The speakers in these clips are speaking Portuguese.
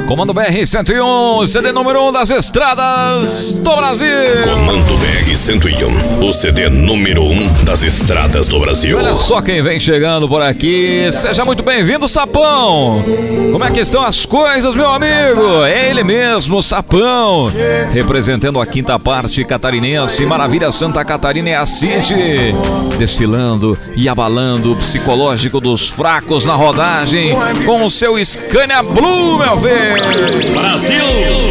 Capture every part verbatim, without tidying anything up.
Comando B R cento e um, C D número um das estradas do Brasil. Comando B R cento e um, o C D número um das estradas do Brasil. Olha só quem vem chegando por aqui. Seja muito bem-vindo, Sapão. Como é que estão as coisas, meu amigo? É ele mesmo, Sapão, representando a quinta parte catarinense. Maravilha Santa Catarina é a City, desfilando e abalando o psicológico dos fracos na rodagem com o seu Scania Blue, meu velho. Brasil!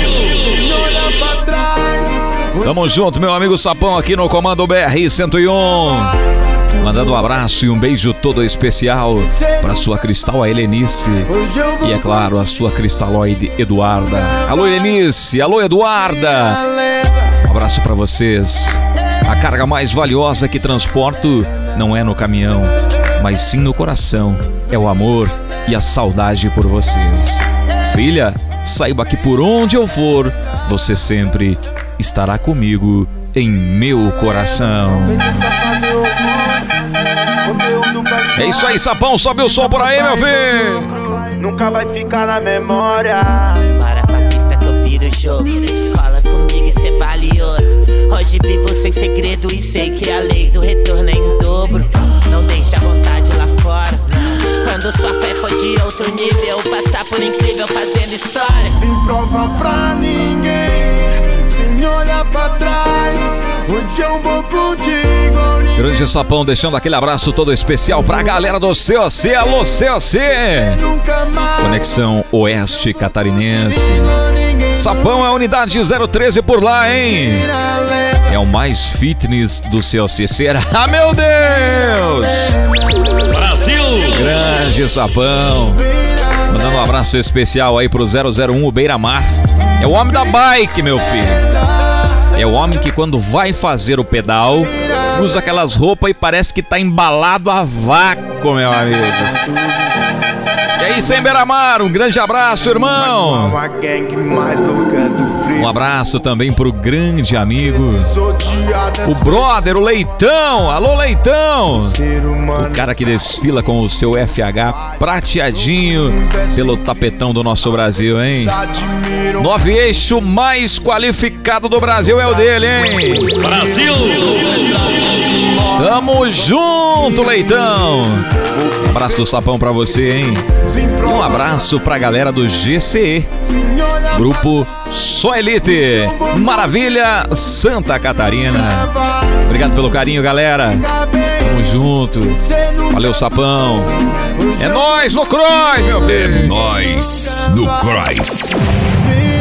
Tamo junto, meu amigo Sapão, aqui no Comando B R cento e um. Mandando um abraço e um beijo todo especial pra sua cristal, a Helenice. E é claro, a sua cristaloide Eduarda. Alô, Helenice, alô, Eduarda. Um abraço pra vocês. A carga mais valiosa que transporto não é no caminhão, mas sim no coração. É o amor e a saudade por vocês. Filha, saiba que por onde eu for, você sempre estará comigo em meu coração. É isso aí, Sapão, sobe o som por aí, meu filho. Nunca vai ficar na memória. Para pra pista que eu viro o jogo. Cola comigo e cê vale ouro. Hoje vivo sem segredo e sei que a lei do retorno é em dobro. Não deixa a vontade lá fora. Quando sua fé for de outro nível, passar por incrível fazendo história. Sem prova pra ninguém, sem olhar pra trás. Onde eu vou contigo. Grande Sapão, deixando aquele abraço todo especial pra galera do C O C. Alô, C O C! Conexão Oeste Catarinense. Sapão é a unidade zero treze por lá, hein? É o mais fitness do C O C. Será? Ah, meu Deus! Brasil! Grande Sapão. Mandando um abraço especial aí pro zero zero um, o Beira Mar. É o homem da bike, meu filho. É o homem que quando vai fazer o pedal, usa aquelas roupas e parece que tá embalado a vácuo, meu amigo. E aí, sem Beira-Mar, um grande abraço, irmão. Um abraço também pro grande amigo, o brother, o Leitão. Alô, Leitão. O cara que desfila com o seu F H prateadinho pelo tapetão do nosso Brasil, hein? Nove eixo mais qualificado do Brasil é o dele, hein? Brasil! Tamo junto, Leitão. Um abraço do Sapão pra você, hein? Um abraço pra galera do G C E, Grupo Só Elite, Maravilha Santa Catarina. Obrigado pelo carinho, galera. Tamo junto. Valeu, Sapão. É nóis no Cross, meu filho. É nóis no Cross.